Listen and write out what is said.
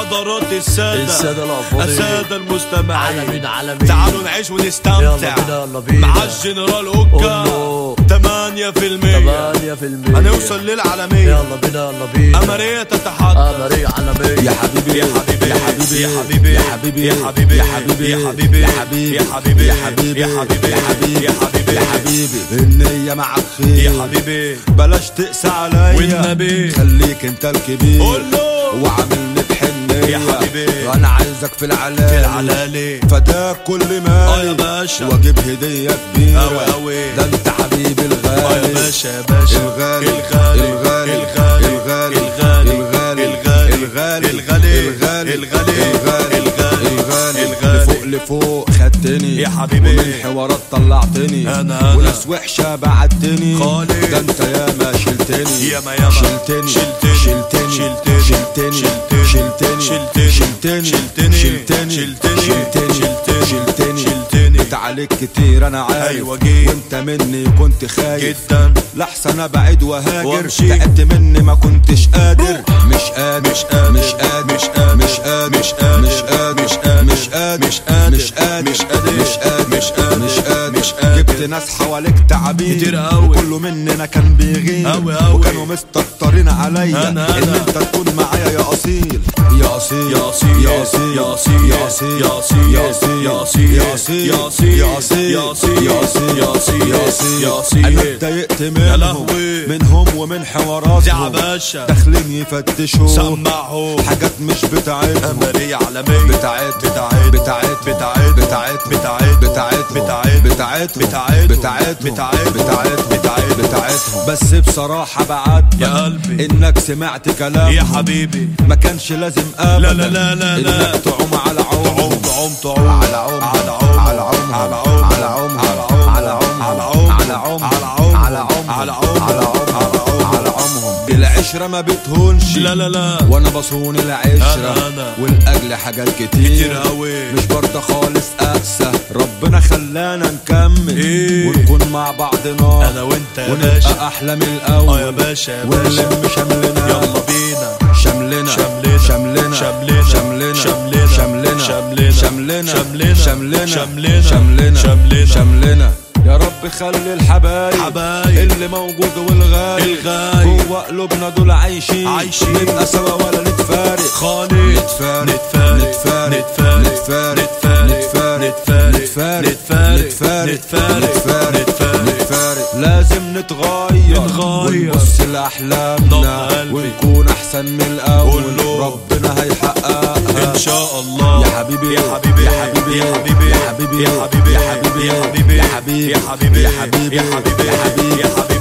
حضرات السادة الأفاضل، السادة المستمعين، عالمين تعالوا نعيش ونستمتع يلا بينا مع الجنرال اوكا. 8% هنوصل للعالمية. يلا بينا أمرية تتحدث، أمرية عالمية. يا حبيبي يا حبيبي يا حبيبي يا حبيبي يا حبيبي يا حبيبي يا حبيبي يا حبيبي يا حبيبي يا حبيبي يا حبيبي يا حبيبي يا حبيبي يا حبيبي النية معك خير يا حبيبي، بلاش تقسى عليا والنبي خليك انت الكبير قول له وعاملني بحنية يا حبيبي، وانا عايزك في العلالي فداك كل مالي يا باشا، واجيب هدية كبيرة أوي أوي، ده انت حبيبي الغالي يا باشا يا باشا، الغالي الغالي الغالي الغالي الغالي الغالي الغالي الغالي الغالي الغالي الغالي الغالي لفوق لفوق خدتني يا حبيبي، ومن حوارات طلعتني أنا وناس وحشة بعدتني خالص، ده انت ياما شلتني ياما شلتني شلتني شلتني شلتني شلتني شلتني شلتني شلتني شلتني شلتني شلتني شلتني شلتني انت عليك كتير انا عارف أيوة جيت وانت مني كنت خايف جدا، لحسن ابعد وهاجر وامشي. تعبت مني ما كنتش قادر مش قادر مش قادر مش قادر مش قادر مش قادر مش قادر مش قادر مش قادر مش قادر مش قادر مش قادر مش قادر مش قادر مش قادر مش قادر مش قادر. جبت ناس حواليك تعبين كتير أوي، وكله مننا كان بيغير أوي أوي، وكانوا مستكترين عليا أنا ان انت تكون معايا يا اصيل يا اصيل يا أصيل يا اصيل يا أصيل يا اصيل يا أصيل يا اصيل يا أصيل يا اصيل يا أصيل يا اصيل يا أصيل يا اصيل يا أصيل يا اصيل يا أصيل. انا اتضايقت يا منهم لهوي، منهم ومن حواراتهم يا باشا، داخلين يفتشوا سمعوا حاجات مش بتاعتهم أمرية عالمية بتاعتهم بتاعتهم بتاعتهم بس بصراحة بعد يا قلبي انك سمعت كلام يا حبيبي، ما كانش لازم ابدا لا لا لا لا لا انك تعوم على عوم تعوم على عوم على عوم على عوم على عوم على عوم على عوم على على عوم عوم على على عوم عوم على على عوم عوم على عوم على عوم على عمهم العشرة ما بتهونش لا لا لا، وانا بصون العشرة أنا والاجل حاجات كتير أوي، مش برضه خالص اقسى ربنا خلانا نكمل ونكون مع بعضنا أنا وأنت يا باشا، ونبقى احلى من الاول يا باشا يا باشا، ونلم شملنا يلا بينا شملنا شملنا شملنا شملنا شملنا شملنا شملنا شملنا شملنا شملنا شملنا شملنا شملنا شملنا يا رب خلي الحبايب حبايب اللي موجود والغايب جوه قلوبنا دول عايشين نبقى سوا ولا نتفارق خالص، نتفارق نتفارق نتفارق نتفارق نتفارق نتفارق نتفارق نتفارق نتفارق لازم نتغير ونبص لأحلامنا ونكون أحسن من الأول ربنا هيحققها إن شاء الله يا حبيبي يا حبيبي يا حبيبي يا حبيبي يا حبيبي يا حبيبي يا حبيبي يا حبيبي يا حبيبي يا حبيبي يا حبيبي يا حبيبي يا حبيبي